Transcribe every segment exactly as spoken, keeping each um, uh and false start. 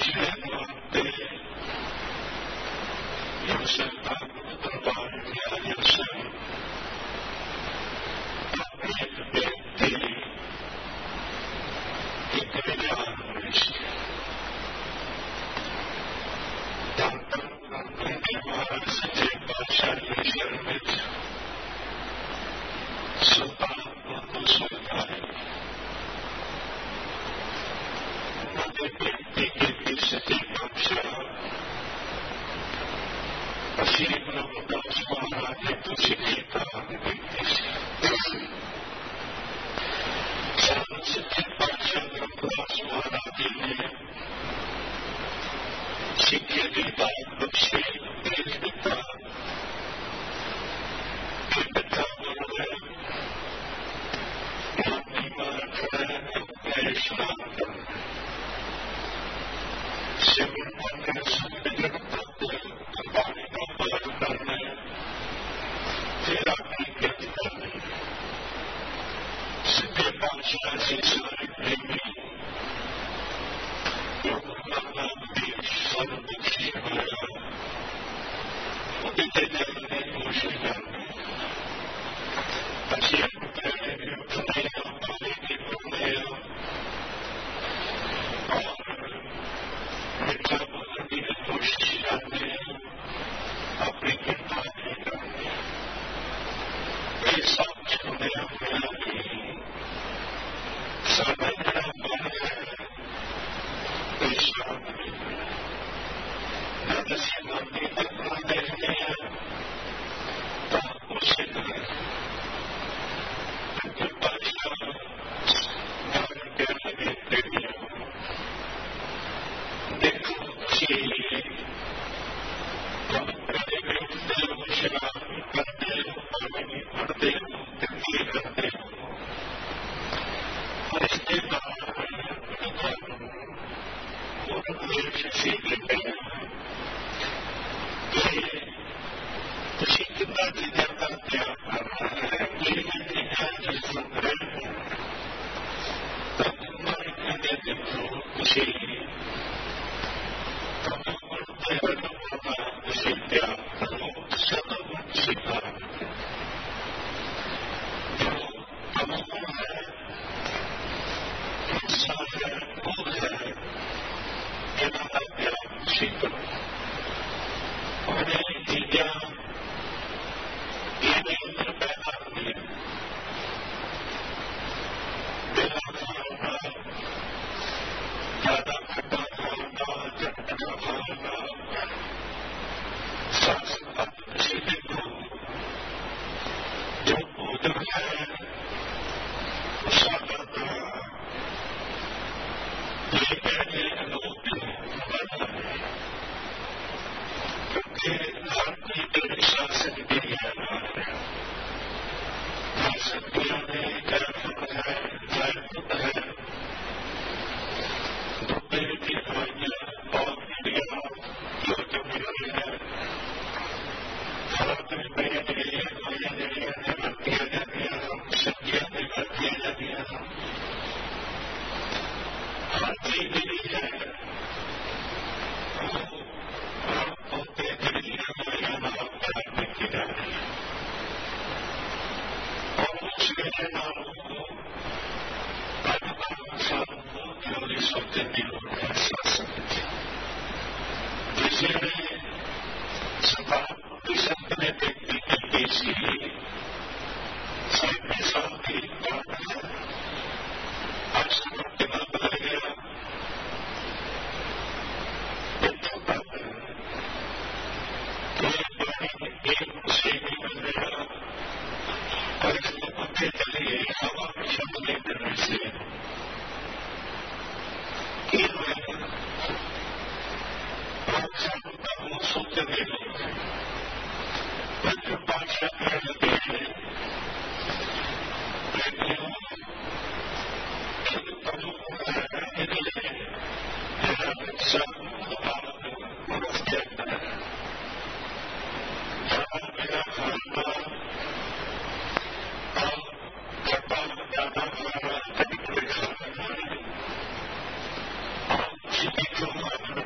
Thank you.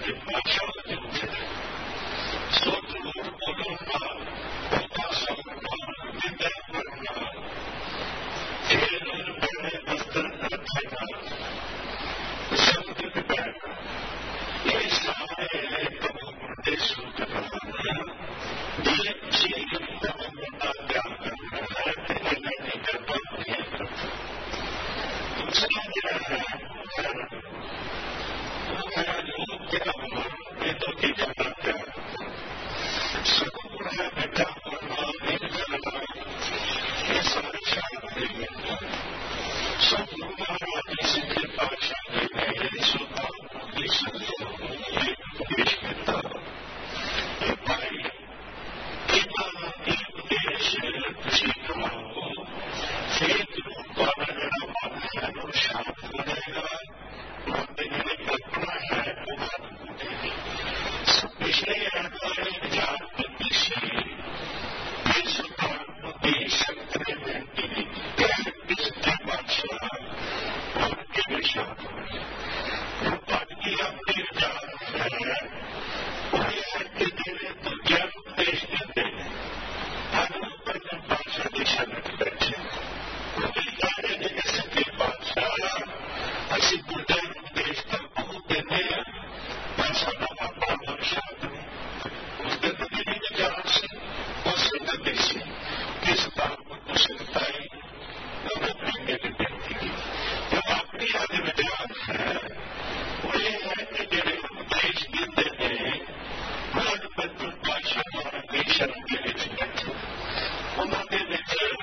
के भाषा होते हैं सोच लोग बोलूंगा होता सम्मान विद्या करना खेल बड़े वस्त्र रखेगा संगीत बैठना ये सारे प्रभु निर्देश करना ये चीज प्रभु का त्याग करना है कि नहीं करता नहीं करता दूसरा क्या है मेरा योग क्या हुआ वेदों की ज्यादा प्यार सुख है बेटा होना नहीं करना ये सारे शांति मिलता सब महाराज जी के पाशा में मेरे सुधा उपदेश मिलता ये भाई एक उपदेश खुशी कमाओ फेक रूप और शांत बनेगा कल्पना है वो बात होगी पिछले अड़तालीस हजार के पीछे विश्व की शक्ति में पिछले बादशाह उनके विषय रूपन की अपनी विचार है उन्हें शक्ति देने तो क्या उपदेश देते हैं अनुपन बादशाह दिशा में बैठे उन्हें जाने के सके बादशाह ऐसी बुढ़े उपदेश का बहुत देते हैं ऐसा नामा पावन शांत उसके प्रति विचार से उस नदी से किस बात को कुशलताई अपनी व्यक्ति की जो अपनी आदि विचार है वो ये है कि मेरे उपदेश देते हैं मन बंधु भाषा और देशन के बीच बैठे उन्होंने विचार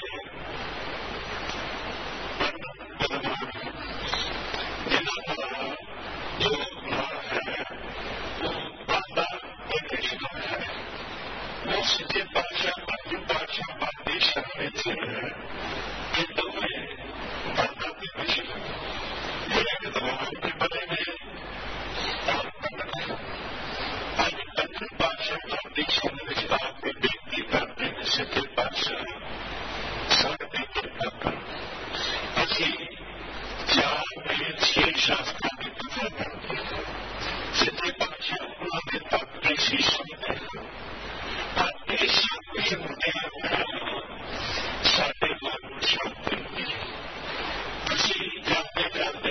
जो है वो बाबा एक रिश्ता है वो सीधे बादशाह बंधु बादशाह बादेश में थे ये दोनों बाबा के विषय एक दवाओं के बनेंगे और आज बंधु बादशाह बादेश में विस्तार में व्यक्ति करते हैं सीधे बादशाह साढ़े कृपा कर ऐसी चार में छह शास्त्रों की पूजा करते हैं सीधे बादशाह उन्होंने अपने शीशों में अपने शीशों में साढ़े लोग शांति किसी जाते जाते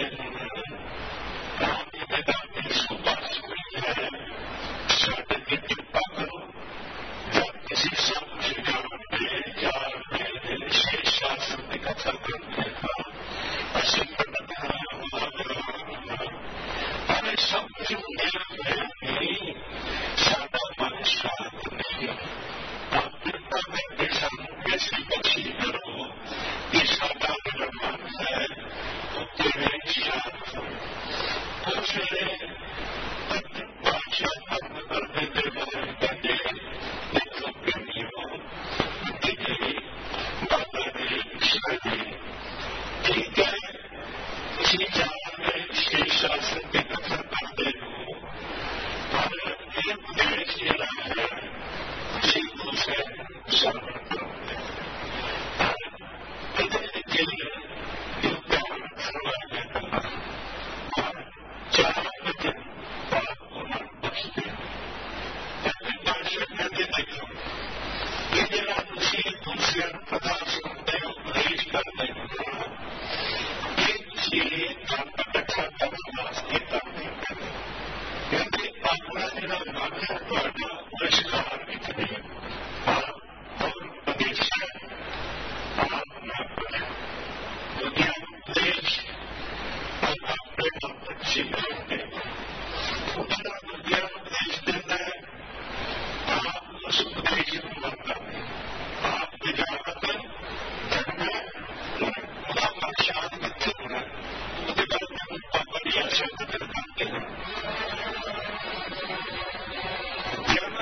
राम मैदान में सुपास हुई है साढ़े की कृपा करो जब किसी समझ में चार में छह शास्त्र की कथा करते हैं ऐसे अरे सब जो नहीं सादा मन शांत नहीं आप कृपा में कैसा कैसी बची करो कि सादा मेरा मन है तो तेरे शांत तो फिर बादशाह बंद कर देते वाले बंदे देखो प्रेमियों देखिए बाबा ने इच्छा दी ठीक है इसी चार में छह शास्त्र की कथा करते हो और एक देश के है उसी दूसरे समर्पण करते हैं के लिए योगदान करवाने का और चार बजे बात होना बचते अपनी बादशाह करके देखो ये जरा उसी दूसरे कथा सुनते हो उपदेश करते हो ये कथा का समाज के करने क्योंकि अपना मेरा मान्य करना पुरस्कार इतने आप और उपदेश आप न करें क्योंकि उपदेश और अपने आप सीखते उतना बुद्धिया उपदेश देता है आप उस उपदेश को मत करें आप विचारत धर्म शांत बच्चे होना उसके बाद बढ़िया शब्द करते हैं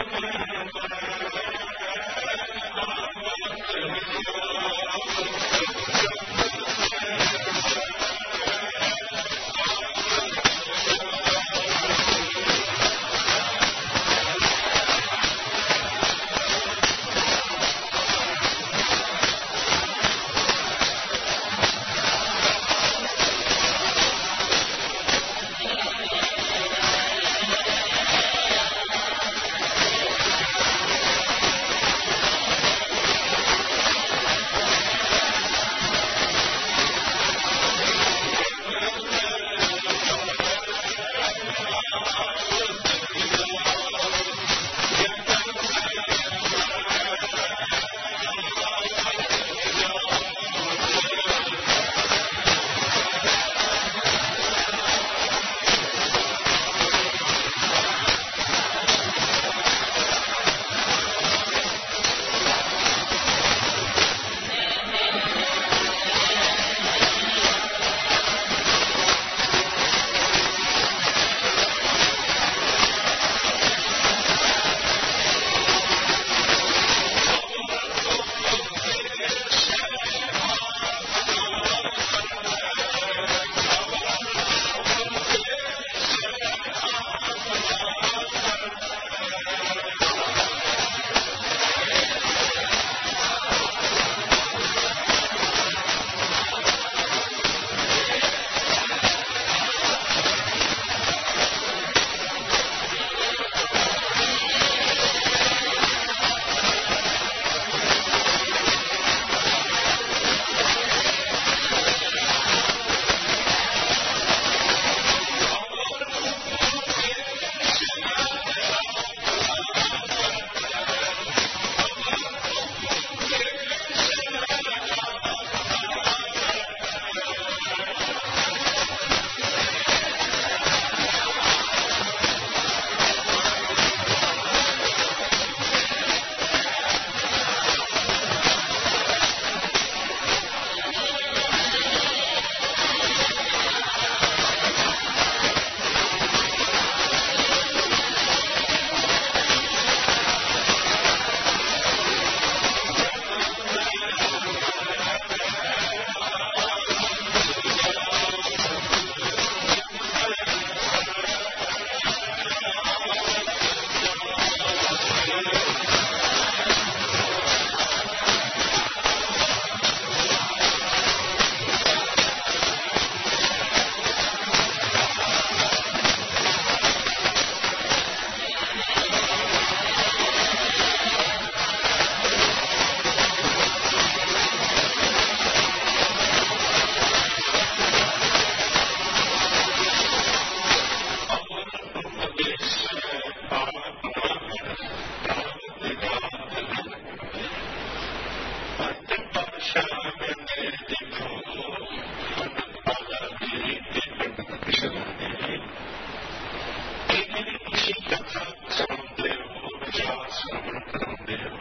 किसी कथा सुनते हो, विचार श्रवण करते हो,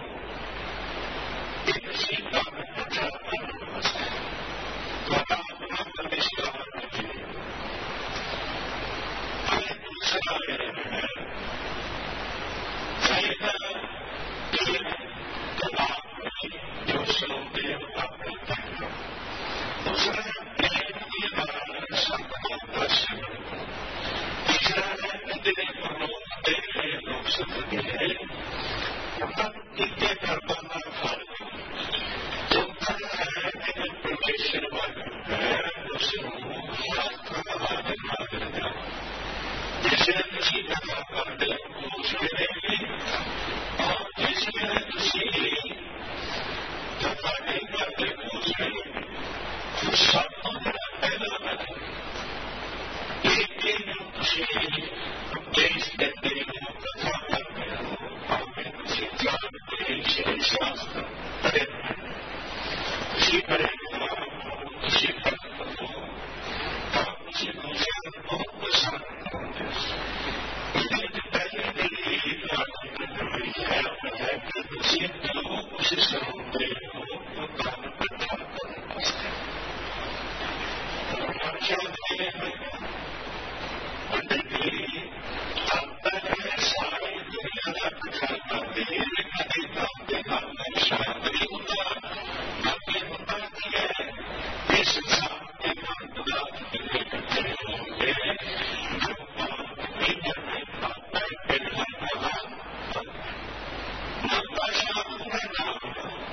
किसी का कथा नमस्ते तो अपना प्रतिष्ठा कीजिए। हमें दूसरा है तो आप जो सुनते हो आप करते हो। दूसरा प्रेम के द्वारा संतों का सेवन करो। तीसरा है इतने प्रलोभ दे रहे लोग सुनते हैं इतने कर्मों का फल। चौथा है कि परमेश्वर वाले है उसको शास्त्र आदि मांग जाओ। जैसे किसी कथा करते हो उसमें और जिसमें किसी कथा नहीं करते हो उसमें तो सब पैदा करें। लेकिन किसी उपदेश देते हो, कथा करते हो, हमें किसी जानते किसी शास्त्र करे किसी परेशान हो, किसी भक्त हो, आप किसी दूसरे को पसंद होते पहले भी बात है है कि किसी को उसे सुनते हो तो काम करता चाहते हैं सारी दुनिया का कथा करते हैं कभी कामते काम शांत नहीं होता बाकी होता नहीं है। इस संसार के मन पदार्थ के करते होंगे जो बात नहीं करने पाता है माता शांत है नाम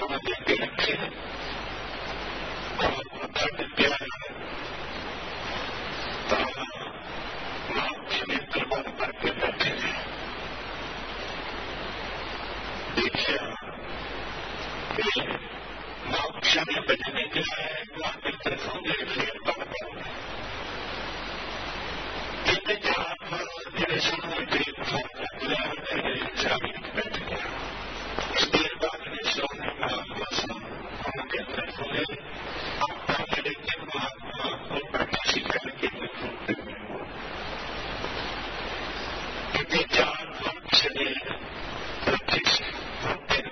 ਉਹਨਾਂ ਦੇ ਅੱਗੇ ਰੱਖੇ ਔਰ ਮੱਥਾ ਟੇਕਿਆ ਤਾਂ ਮਹਾਂਪੁਰਸ਼ ਨੇ ਦਰਬਾਰ ਕਰਕੇ ਬੈਠੇ ਨੇ। ਦੇਖਿਆ ਕਿ ਮਹਾਂਪੁਰਸ਼ਾਂ ਨੇ ਭਜਨ ਕਿਹਾ ਹੈ ਤੁਹਾਡੇ ਤਰਫੋਂ ਦੇ ਫੇਰ ਬਣ ਪਾਉਂਦੇ ਇਹਦੇ ਚਾਰ ਫਲ ਜਿਹੜੇ ਸੁਣਨ ਦੇ ਫਲ ਰੱਖ ਲਿਆ ਮੇਰੇ ਚਾਬੀ ਬੈਠ ਗਿਆ। ਉਸ ਦੇਰ ਬਾਅਦ ਨੇ ਸੋਨੇ ਮਹਾਤਮਾ ਸਨ ਉਹਨਾਂ ਦੇ ਤਰਫੋਂ ਦੇ ਆਪਾਂ ਜਿਹੜੇ ਕਿ ਮਹਾਤਮਾ ਉਹ ਪ੍ਰਕਾਸ਼ੀ ਕਰਕੇ ਦਿਖਾਉਂਦੇ ਇਹਦੇ ਚਾਰ ਫਲ ਛੜੇ ਰੱਖੇ ਸੀ ਹੁੰਦੇ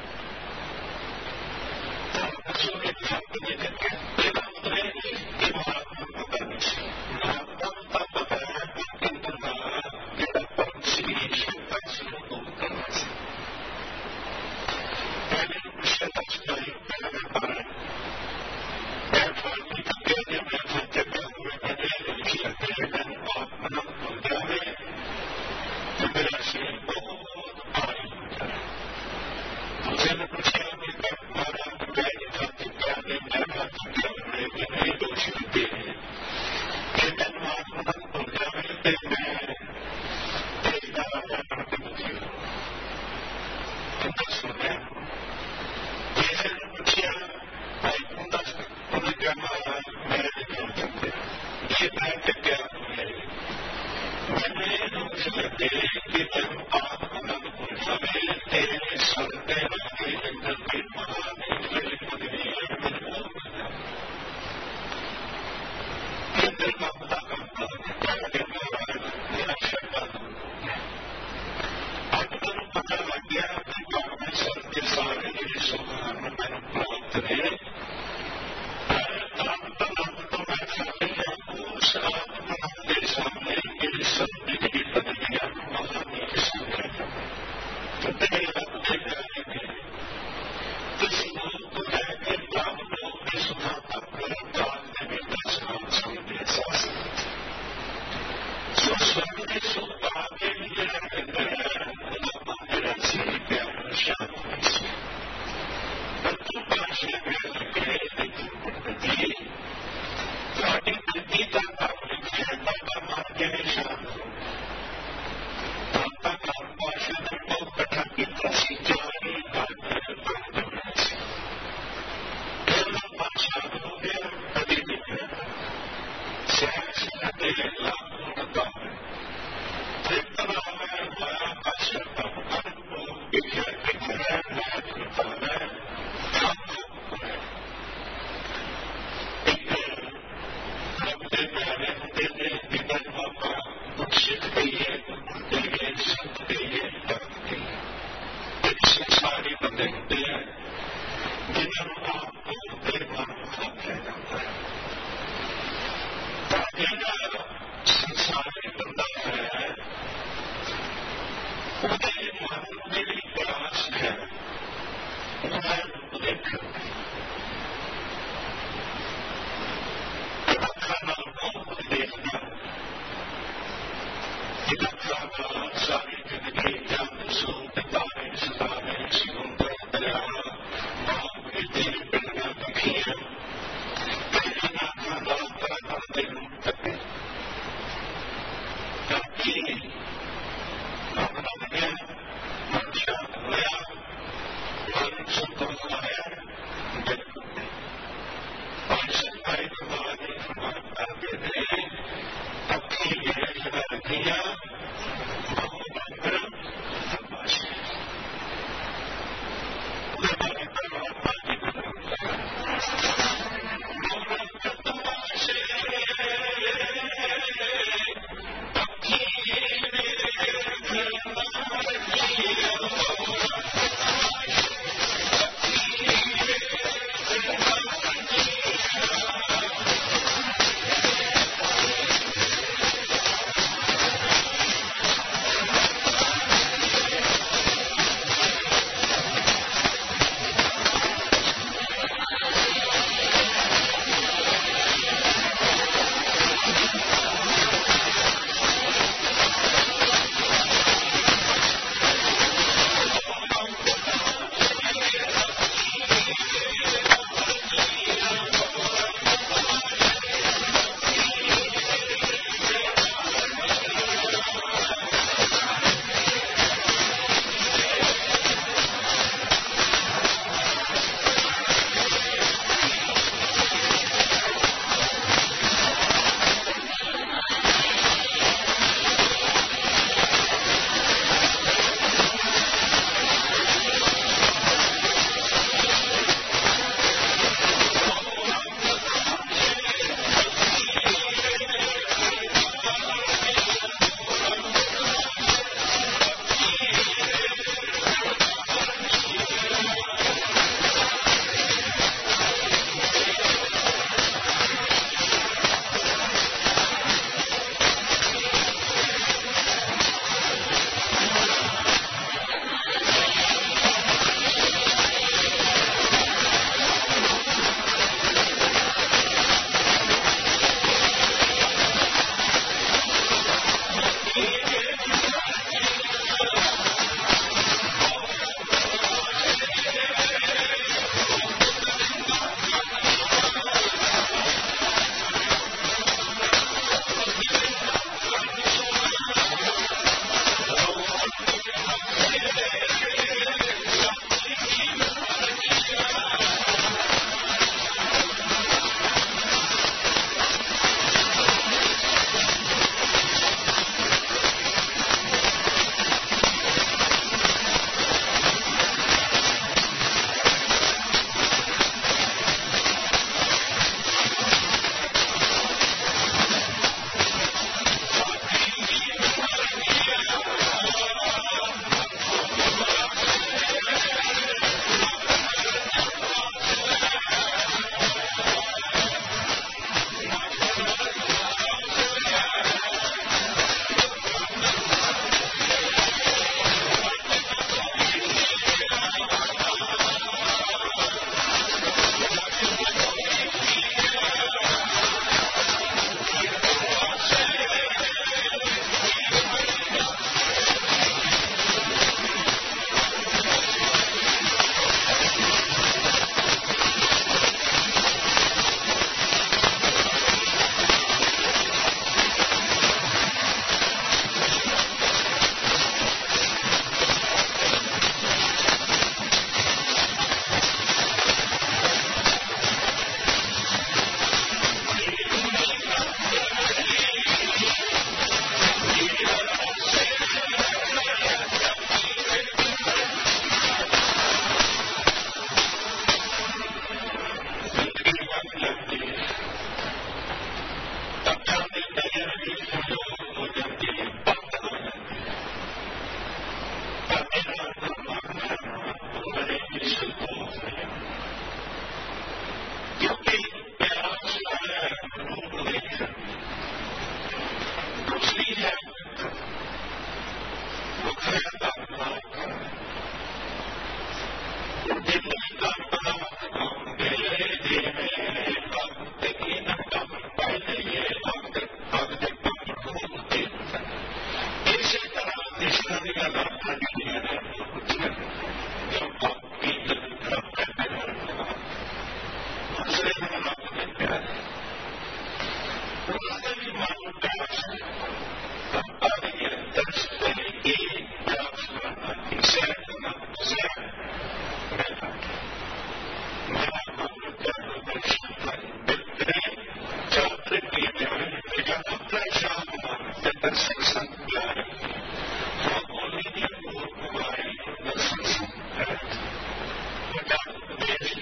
ਤਾਂ ਅਸੋ ਇੱਕ ਫਲ ਦੇ ਕਰਕੇ ਇਹਦਾ ਮਤਲਬ ਇਹ ਨਹੀਂ ਕਿ ਮਹਾਤਮਾ ਨੂੰ ਪਤਾ ਨਹੀਂ ਸੀ। ਮਹਾਤਮਾ ਨੂੰ ਤਾਂ ਪਤਾ ਹੈ ਕਿ ਅੰਦਰ ਦਾ ਜਿਹੜਾ ਪਰਮ ਸੀ ਸ਼ਕਤਾ ਸੀ ਉਹ ਦੂਰ ਕਰਨਾ ਸੀ। ਪਹਿਲੇ ਪੁੱਛਿਆ ਤਾਂ ਸਦਾਈ ਪਹਿਲਾਂ ਮੈਂ ਪਾਰਾ ਮੈਂ ਫਲ ਨਹੀਂ ਕੱਢਿਆ ਜੇ ਮੈਂ ਫਲ ਚੱਕਿਆ ਹੋਵੇ ਕਹਿੰਦੇ ਲਿਖੀ ਅੱਗੇ ਮੈਨੂੰ ਆਤਮਾ ਨੂੰ ਭੁੱਲ ਜਾਵੇ ਤੇ ਮੇਰਾ ਸਰੀਰ ਬਹੁਤ ਭਾਰੀ ਹੁੰਦਾ ਹੈ। ਦੂਜੇ ਨੇ ਪੁੱਛਿਆ ਵੀ ਮਾਰਾ ਮੈਂ ਨਹੀਂ ਫਲ ਚੁੱਕਿਆ ਨੇ ਮੈਂ ਫਲ ਚੁੱਕਿਆ ਹੋਵੇ ਮੈਨੂੰ ਇਹ ਦੋਸ਼ ਦਿੱਤੇ ਨੇ ਕਿ ਮੈਨੂੰ ਆਤਮਾ ਨੂੰ ਭੁੱਲ ਜਾਵੇ ਤੇ ਮੈਂ ਦੇਖਦਾ ਰਾਜਾ ਬਣ ਕੇ ਦੁਖੀ ਹੋ ਅੰਦਰ ਸੁਣਿਆ। ਕਿਸੇ ਨੇ ਪੁੱਛਿਆ ਭਾਈ ਤੂੰ ਦੱਸ ਉਹਨੇ ਕਿਹਾ ਮਹਾਰਾਜ ਮੈਂ ਨਹੀਂ ਕਰ ਸਕਦੇ ਇਹ ਮੈਂ ਟਿਕਿਆ ਹੋਇਆ ਮੈਨੂੰ ਇਹ ਦੋਸ਼ ਲੱਗੇ ਕਿ ਮੈਨੂੰ ਆਤਮਾ ਨੂੰ ਭੁੱਲ ਜਾਵੇ ਤੇਰੇ ਸਦਕੇ ਰਾਜੇ ਅੰਦਰ ਦੇ ਮਹਾਨ ਜਿਹੜੇ ਪਦਵੀ ਹੈ ਮੈਨੂੰ ਉਹ ਮਿਲਿਆ ਅੰਦਰ ਮਮਤਾ ਕਰਦਾ ਕਹਿੰਦੇ ਮਹਾਰਾਜ ਮੇਰਾ ਸ਼ਰਧਾ ਅੱਜ ਮੈਨੂੰ ਪਤਾ ਲੱਗ ਗਿਆ ਕਿ ਪਰਮੇਸ਼ਰ ਦੇ ਸਾਰੇ ਜਿਹੜੇ ਸੁੱਖ ਹਨ ਮੈਨੂੰ ਪ੍ਰਾਪਤ ਨੇ ਆਤਮਾ ਤੋਂ ਮੈਂ ਖਾਲੀ ਹਾਂ ਉਸ ਆਤਮਾ ਦੇ ਸਾਹਮਣੇ ਮੇਰੀ ਸਭ ਦੀ ਪਦਵੀਆਂ ਮਹਾਨ ਇੱਕ ਸੰਗ੍ਰਹਿ ਤੇ ਮੇਰੇ ਰੱਬ ਦੇ ਪਿਆਰੇ ਨੇ ਇਸ ਲੋਕ ਤੋਂ ਲੈ ਕੇ ਬ੍ਰਹਮ ਲੋਕ ਦੇ ਸੁਖਾਂ ਤੱਕ ਕਾਲ ਦੇ ਵਿੱਚ ਦਸਨਾਮ ਸਮਝਦੇ ਅਹਿਸਾਸ ਸੋ ਸਵਰਗ ਦੇ ਸੁਖ ਪਾ ਕੇ ਵੀ ਜਿਹੜਾ ਕਹਿੰਦਾ ਹੈ ਉਹਦਾ ਮਨ ਜਿਹੜਾ ਸੀ ਪਿਆਰ ਸ਼ਾਂਤ ਨਹੀਂ ਸੀ। ਪਰ ਤੂੰ ਪਾਸ਼ਾ ਪਿਆਰ ਲੱਗੇ ਤੇ ਤੂੰ ਪੜਦੀ ਤੁਹਾਡੀ ਬੁੱਧੀ ਦਾ ਕੰਮ ਲਿਖਿਆ ਤਾਂ ਮਨ ਕਿਵੇਂ ਸ਼ਾਂਤ ਹੋ ਤਾਂ ਕੰਮ ਪਾਸ਼ਾ ਨੇ ਬਹੁਤ ਇਕੱਠਾ ਕੀਤਾ ਸੀ ਚਾਰੀ ਗੱਲ ਬਣਾਉਣਾ ਸੀ। ਪਹਿਲਾ ਪਾਸ਼ਾ ਹੋ ਗਿਆ ਕਦੇ ਨਹੀਂ ਸਿਆਸ ਅਤੇ ਲਾਭ ਹੁੰਦਾ ਹੈ ਫਿਰ ਤਨਾਵ ਹੈ ਮਾਇਆ ਪਾਸ਼ਾ ਦਾ ਅਨੁਭਵ ਵਿਖਿਆ ਵਿਖਿਆ ਮੈਂ ਕਰਤਾ ਹੈ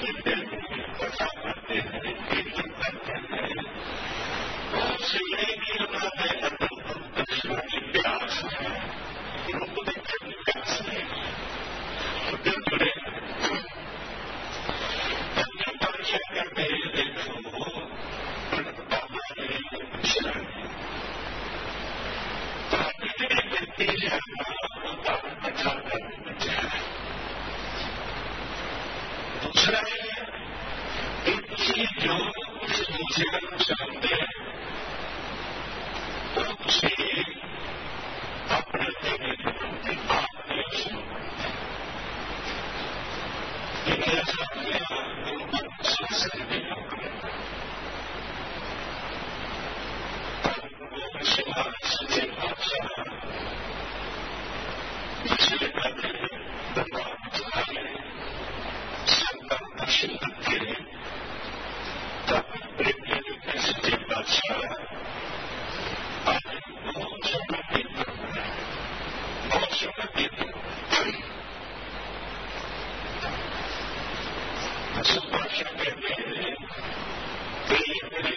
देते हैं, कथा करते हैं, कीर्तन करते हैं, और सीढ़ी की हमारे अंदर कृष्ण की प्यास है, रूप देखने की प्यास है, तो जुड़े अपनी परीक्षा करते देखो व्यक्ति है अच्छा करने में चाहे। दूसरा है कि किसी जो उस दूसरे को समझते तो उसे अपने देने के प्रति बात नहीं सुनते, लेकिन ऐसा किया तो सुन सकते हैं। सच्चे बादशाह जिसने कहते हैं भगवान चलाए सबका दर्शन करते हैं, तब प्रेम के सच्चे बादशाह आज बहुत समय कीर्तन है, बहुत समय कीर्तन सब बादशाह कहते हैं प्रेम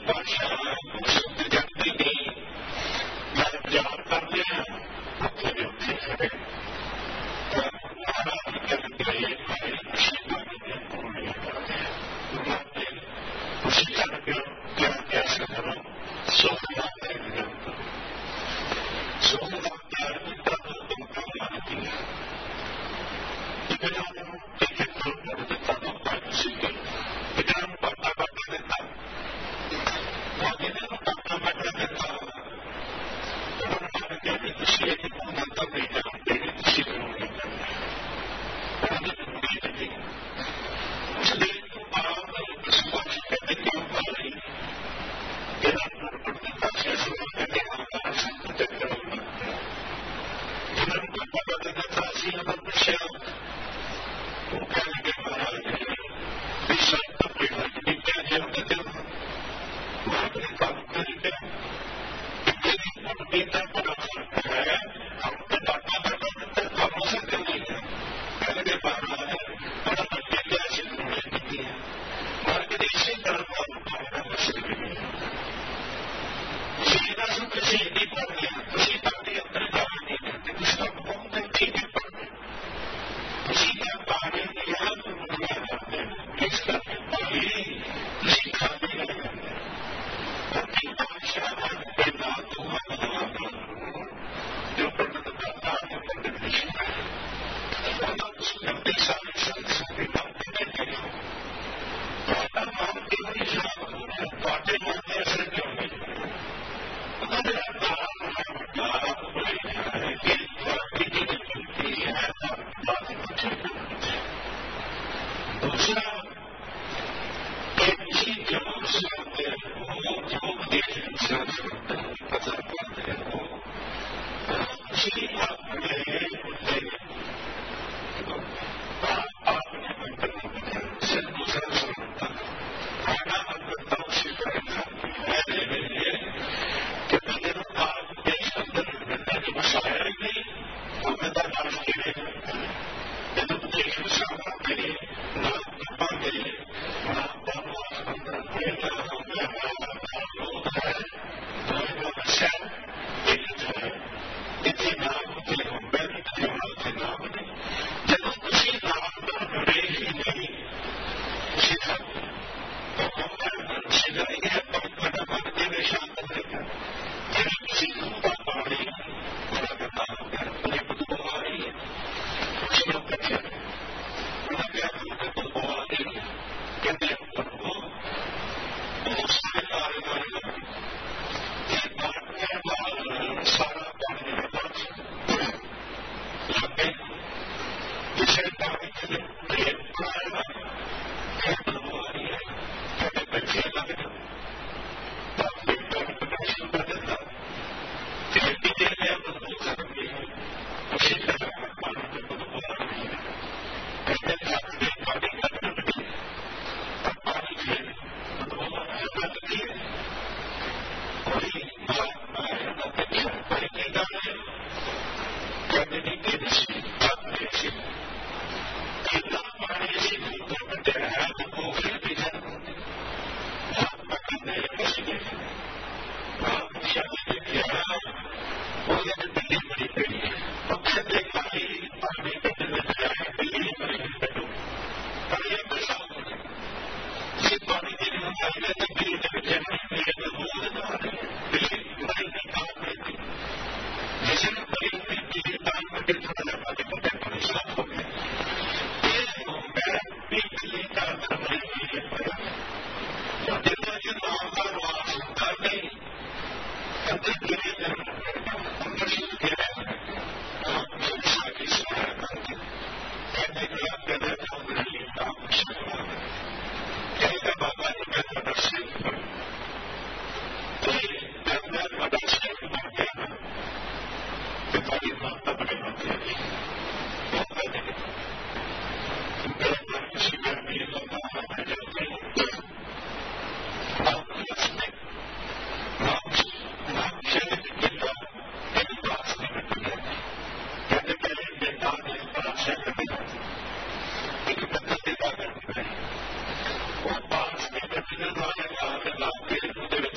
Gracias.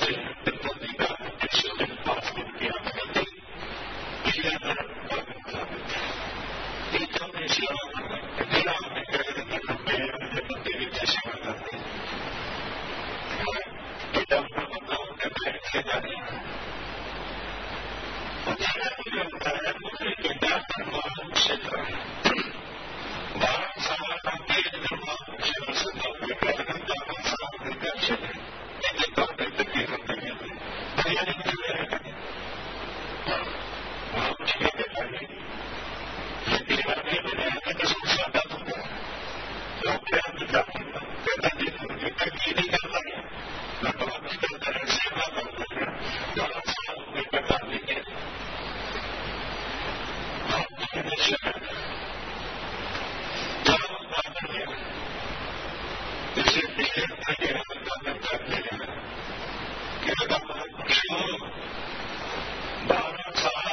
वहां कुछ नहीं देता नहीं, दीवार नहीं बनाया तो सब सादा होगा, लोग प्यार भी जाते हैं, कहता देखो देखा ये नहीं करता है, मैं बहुत भी करता है, सेवा करता है, बहुत साल में बता देंगे, बहुत हमेशा जब बात है, इसे पिछले आगे आगे करते हैं, कि अगर बहुत खुश हो, बारह साल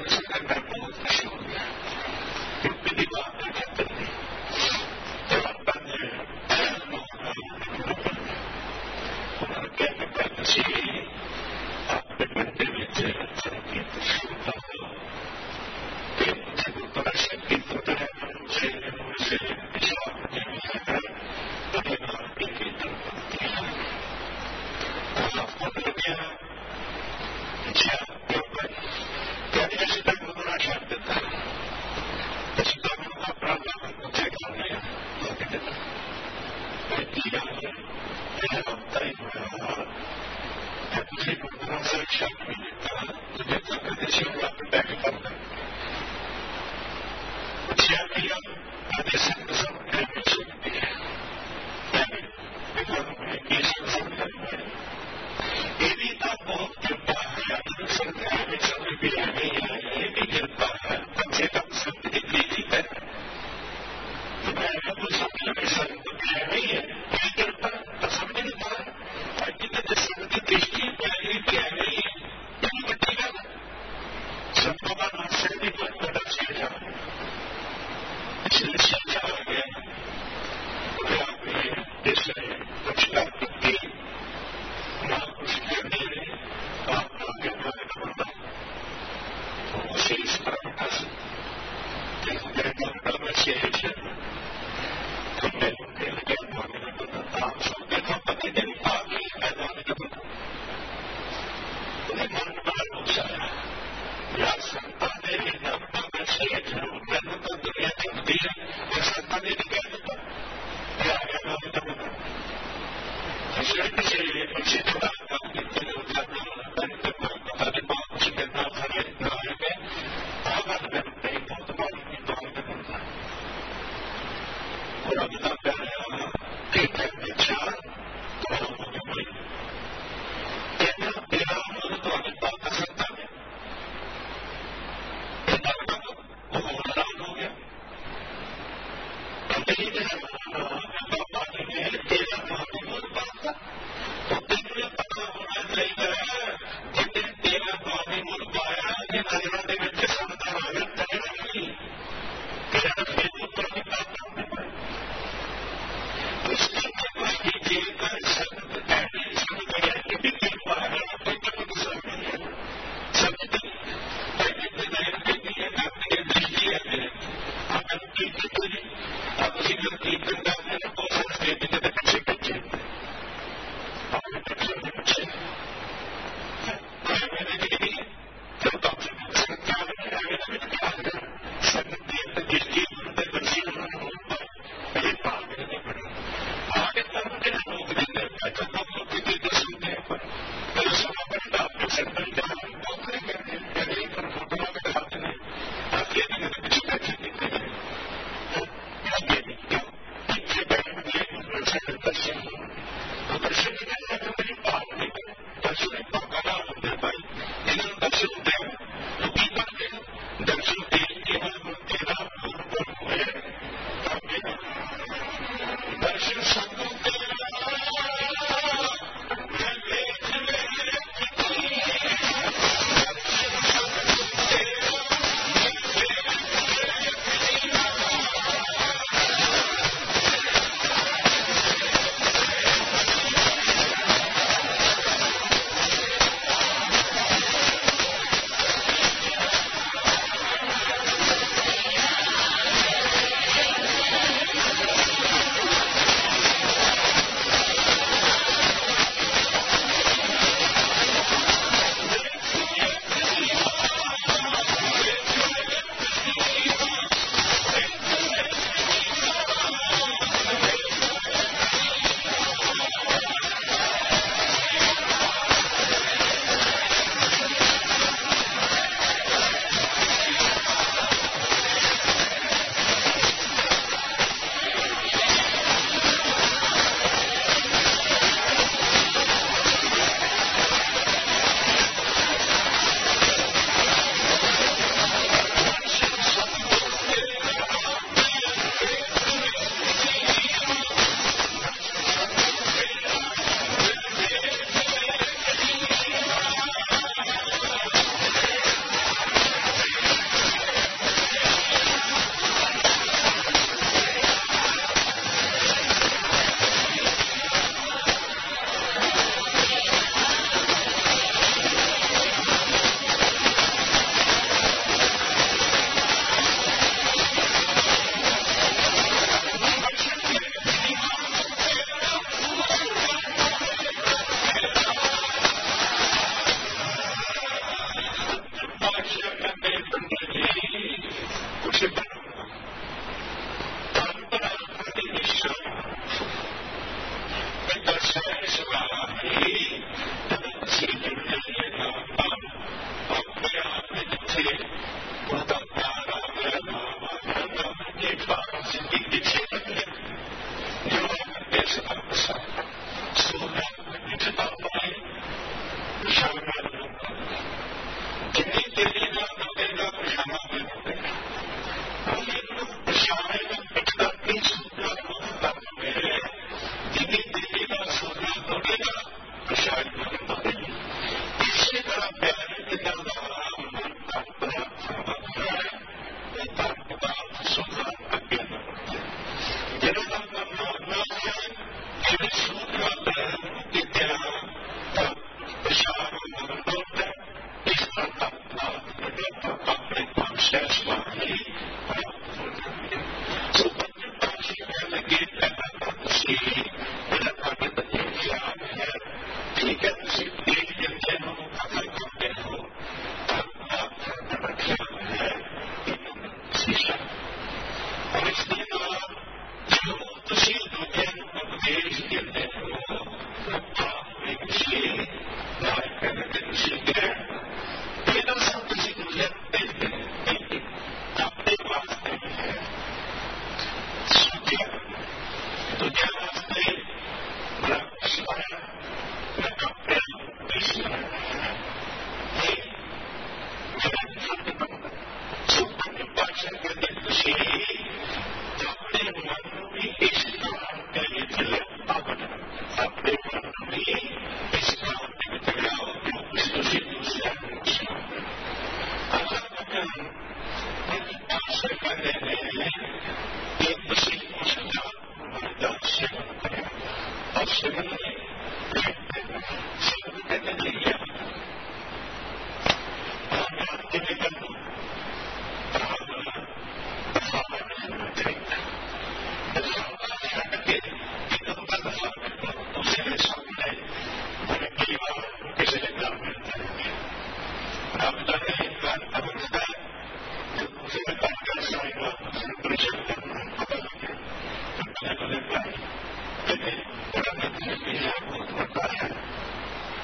दर्शन करना बहुत खुशी हो गया क्योंकि दीवार में जाते थे तो अपन उन्होंने कहते पहले से अपने बंदे में संगीत शुरू हो कि मुझे बड़ा संगीत होता है मुझे मुझे विचार नहीं है तभी बात की कीर्तन करती है आपको मिल गया अच्छा कहते ऐसे तक बड़ा शब्द था ऐसे तक उनका प्रावधान मुझे करने दिया मेरा होता ही हुआ मुझे गुरुद्वारा से शब्द भी देता मुझे तो कहते शिवला पे बैठ करना अच्छा किया आधे संग सब कहने सुनती है ये संग करना ये भी तो बहुत कृपा है संख्या में समय भी आ गई है ये भी कृपा है कम से कम संत की प्रीति है तो संख्या में संत है नहीं है ये कृपा तो समझ नहीं पा जितने संत की दृष्टि पहले क्या नहीं है यही बचेगा सबको का आश्रय भी बहुत बड़ा शेषा इसलिए शेषा आ गया बोले आपने जैसे दक्षिणा की महापुरुष के लिए आप आगे बढ़ने का बंदा उसे इस तरह बता सकते में शेष है हमने उनके लिए बढ़ने का बंदा आप सबके का प्रतिदिन आगे बढ़ने का बंदा उन्हें मन बड़ा पहुंचाया या संता ने अपना में शेष है मैंने तो दुनिया चलती है और संता ने नहीं कह देता या आगे बढ़ने का बंदा इसलिए किसी अच्छी तरह का कितने उठाना करते पता नहीं बहुत कुछ करना सारे नारे में आवाज में नहीं बहुत बारी की बात करना और अब तक कहना कीर्तन विचार तो होने में कहना तेरा मन तो अभी बात कर सकता है कहना वो हैरान हो गया कभी बाबा जी ने तेरा मन बोल पाता तो तेरे पता होना चाहिए जितने तेरा बाबी मुल पाया कि नजरों के बच्चे समझा रहा तेरा नहीं तेरा फिर पुत्र की बात करने पर उसकी कृपा कीजिए कर संत कहने शुरू किया कि भी कृपा है कोई कभी गुस्सा नहीं है संत जितने नयन के लिए आपके दृष्टि है आप कीर्तन करिए आप उसी का कीर्तन करने को संस्कृत के बच्चे बच्चे अपने बच्चे बच्चे मैंने देखी तो कम से कम संख्या में आगे में क्या है संगीत दृष्टि उनके बच्चे उन्होंने ये पाल नहीं पड़े आगे तक के लोग नहीं करते तो हम लोग की सुनते हैं पर मेरे समापन का अपने संगठन का नौकरी करते हैं पर फोटो में दिखाते नहीं आप ये नहीं कुछ बैठे नहीं Seswani प्राप्त हो जाएंगे। तो पंचम पाशी कहने लगे पहला तुसी मेरा ताकत ज्ञान है, ठीक है, तुसी देख देते हो, अकल करते हो, आपका ज्ञान है शीशा। और इसके बाद जो तुसी दूसरे उपदेश देते हो, आप में किसी लायक कहने के किसी ग्रहण तेरा सब किसी दूसरे देखते हैं, अपने वास्ते है सूर्य दुनिया वास्ते बड़ा स्मरण मैं अपने स्मरण है मेरा सुपन भाषण करते खुशी अपने मन में इस काम के चले अपने मन में इस काम के चलाओ दूसरे दूसरे आशा करने में एक दूसरे को सदा दर्शन करें और सभी सभी कहते नहीं और आपके निकल दूसरे सामने बड़े परिवार कैसे काम मिलता है आप जाने अवस्था दूसरे का कैसा होगा परिचय करना पता लगे पता लगे पाए कहते बड़ा बहुत होता है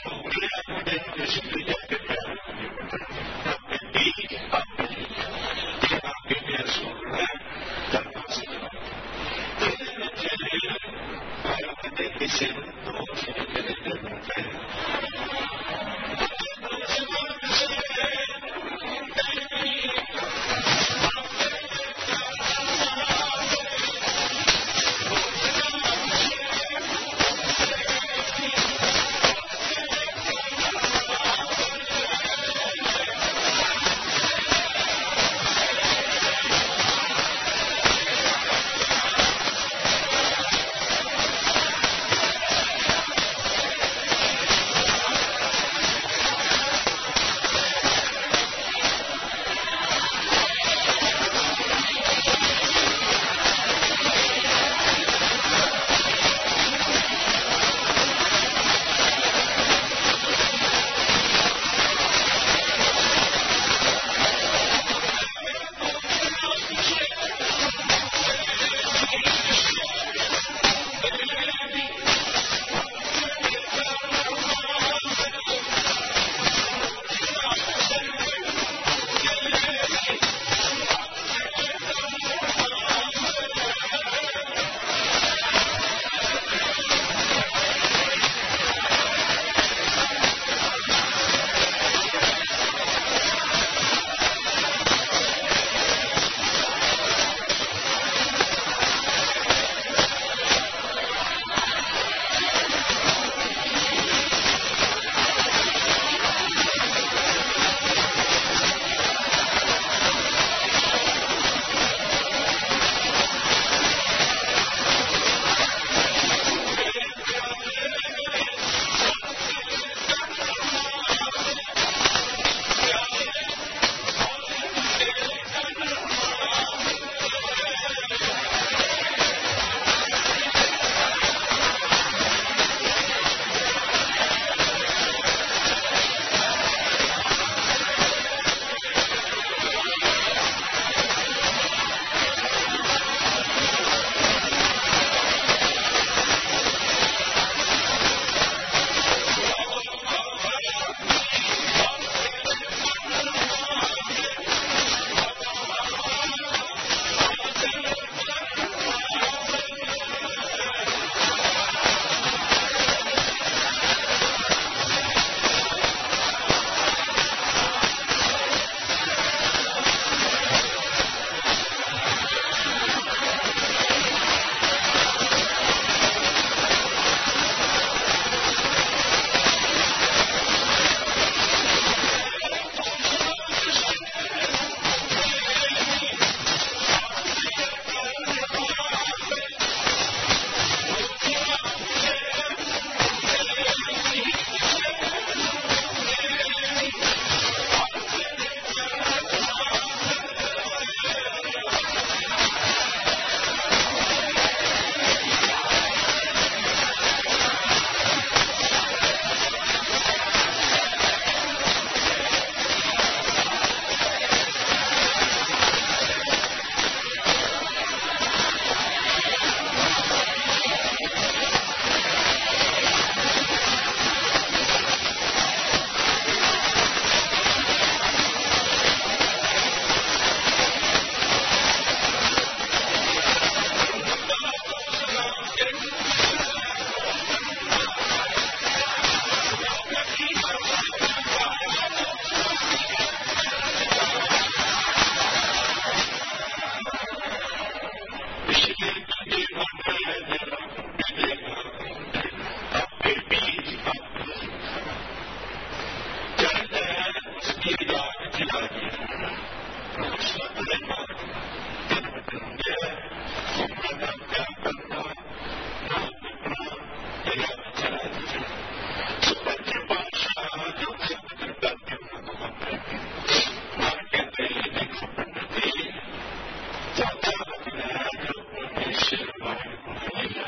Thank you.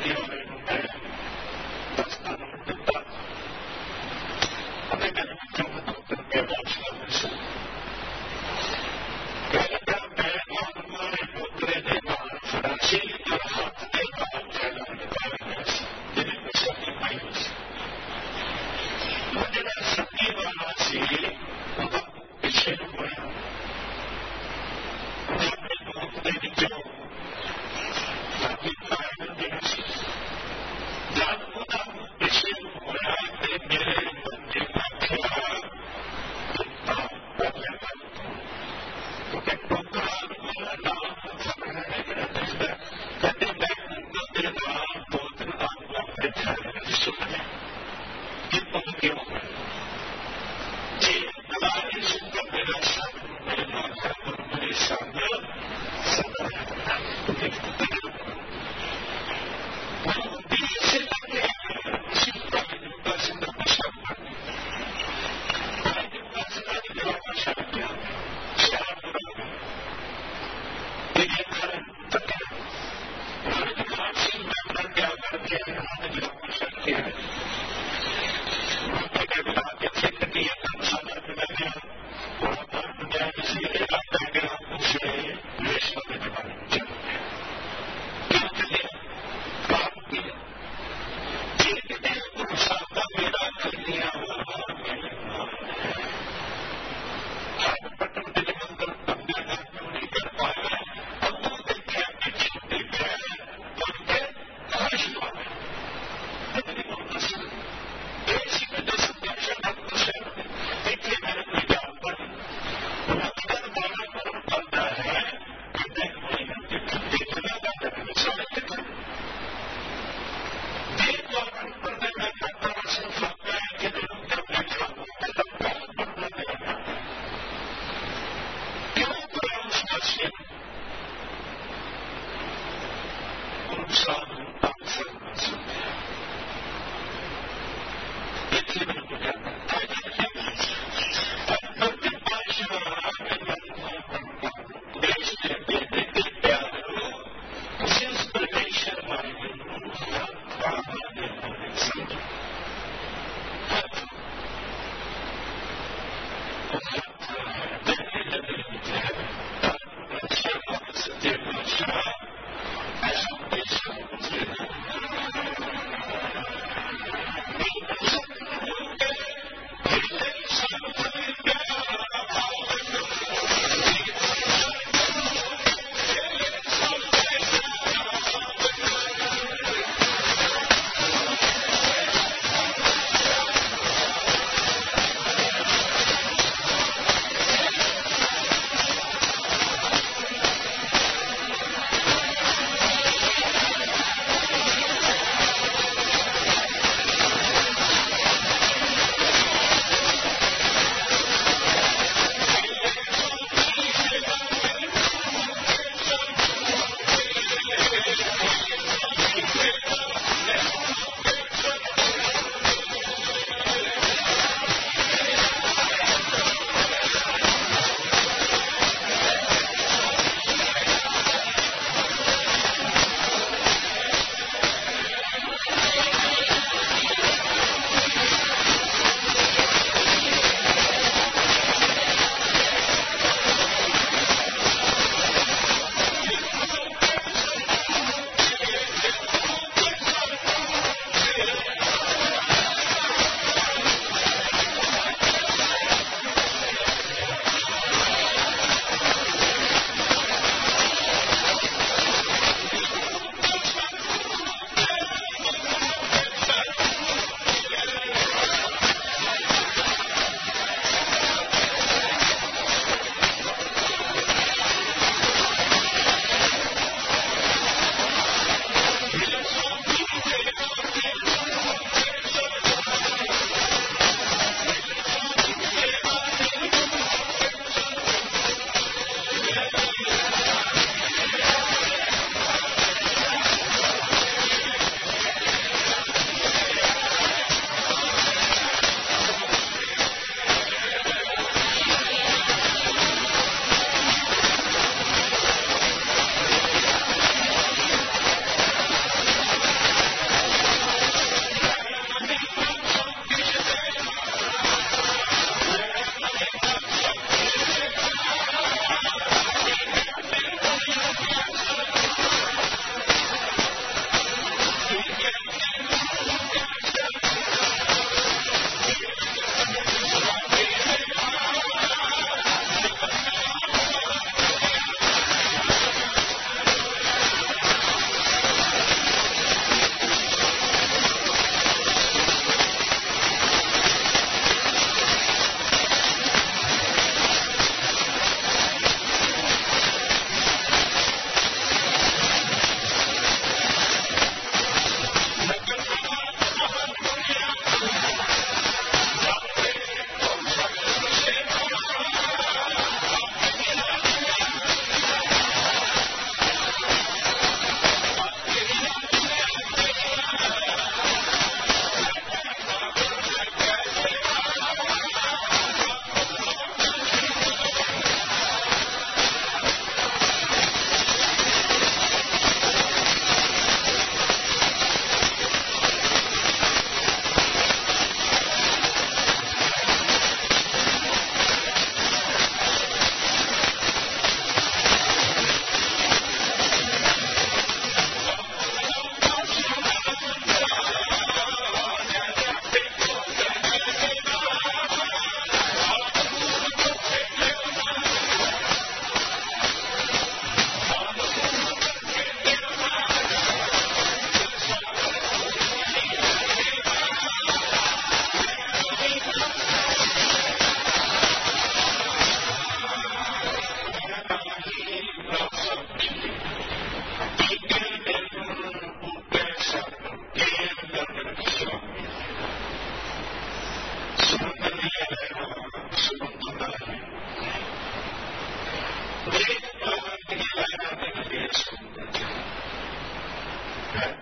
Thank you.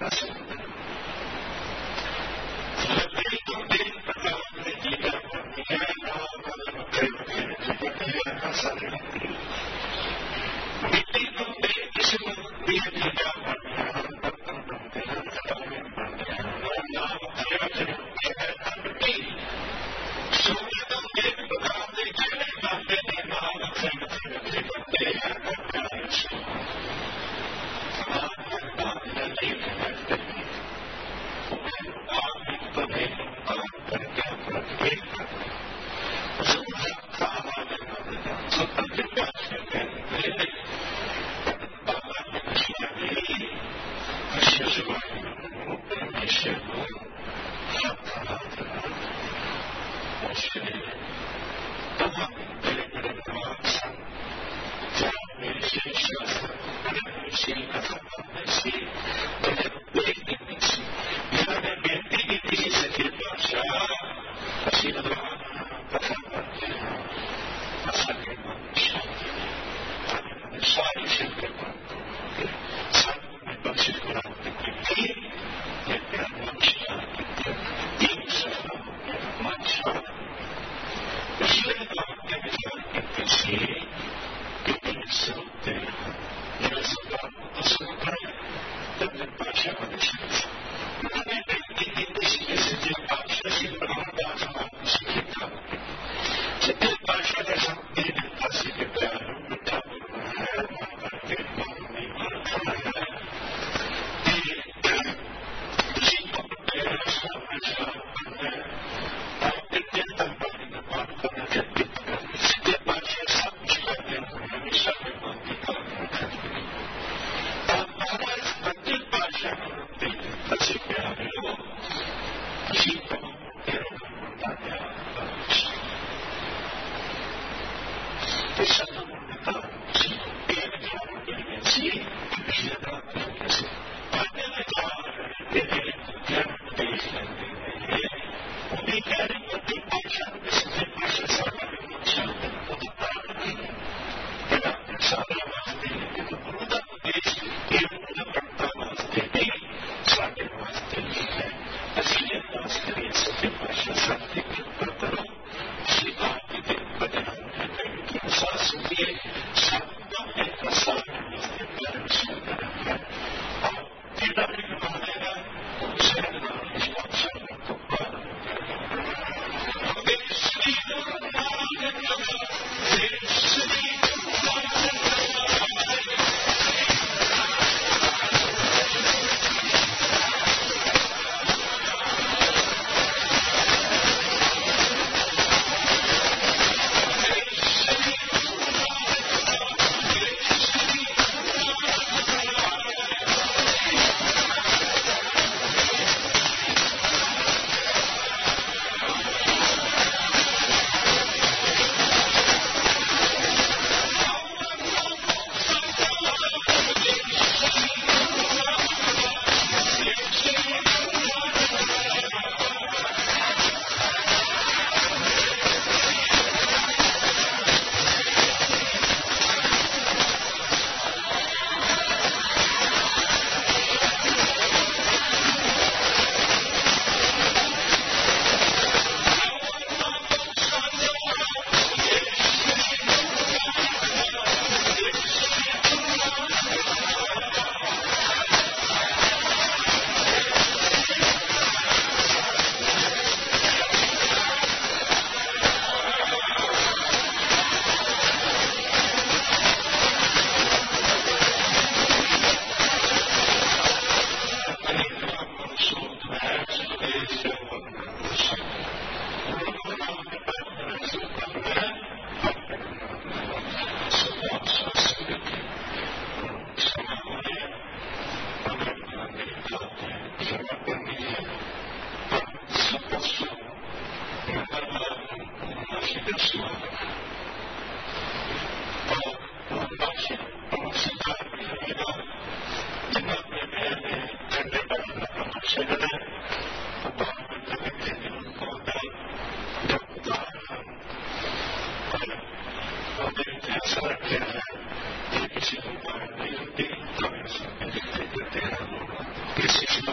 This is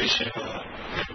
सेवा